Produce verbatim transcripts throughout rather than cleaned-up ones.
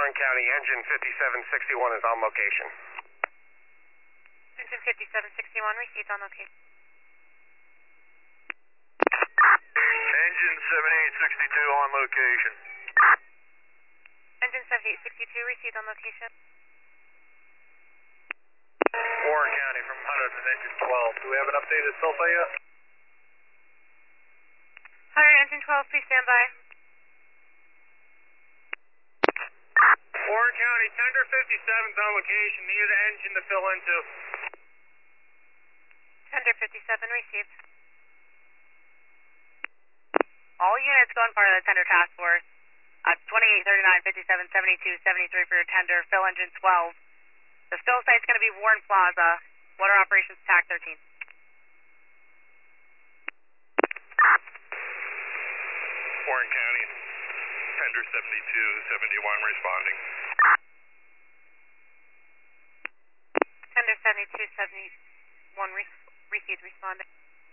Warren County, engine fifty-seven sixty-one is on location. Engine fifty-seven sixty-one received on location. Engine seventy-eight sixty-two on location. Engine seventy-eight sixty-two received on location. Warren County from one hundred and engine twelve. Do we have an updated sulfite yet? one hundred engine twelve, please stand by. Warren County, Tender fifty-seven's on location. Needed an engine to fill into. Tender fifty-seven received. All units going part of the tender task force. Uh, twenty-eight, thirty-nine, fifty-seven, seventy-two, seventy-three for your tender. Fill engine twelve. The fill site's going to be Warren Plaza. Water operations T A C thirteen. Warren County, Tender seventy-two seventy-one responding. Tender seventy-two seventy-one re received responding.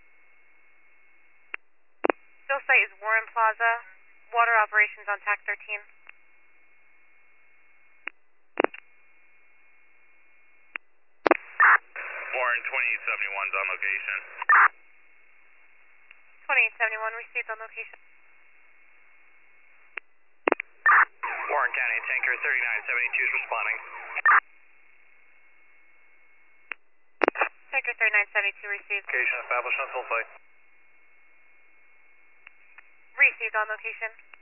Fill site is Warren Plaza. Water operations on T A C thirteen. Warren twenty-eight seventy-one's on location. twenty-eight seventy-one received on location. Warren County, Tanker thirty-nine seventy-two is responding. Tanker thirty-nine seventy-two received. Location established on sulfite. Received on location.